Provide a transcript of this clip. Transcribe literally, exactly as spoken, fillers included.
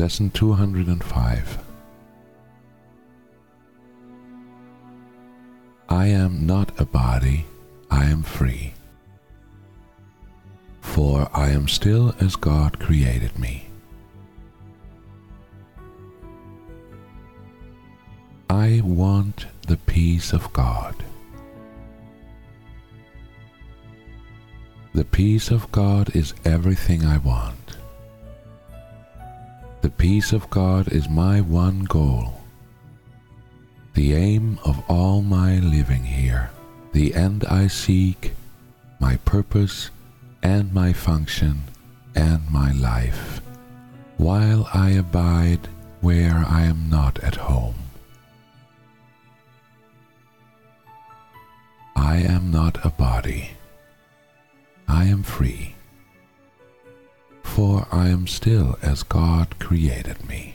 Lesson two hundred five. I am not a body, I am free, for I am still as God created me. I want the peace of God. The peace of God is everything I want. The peace of God is my one goal, the aim of all my living here, the end I seek, my purpose and my function and my life, while I abide where I am not at home. I am not a body. I am free, for I am still as God created me.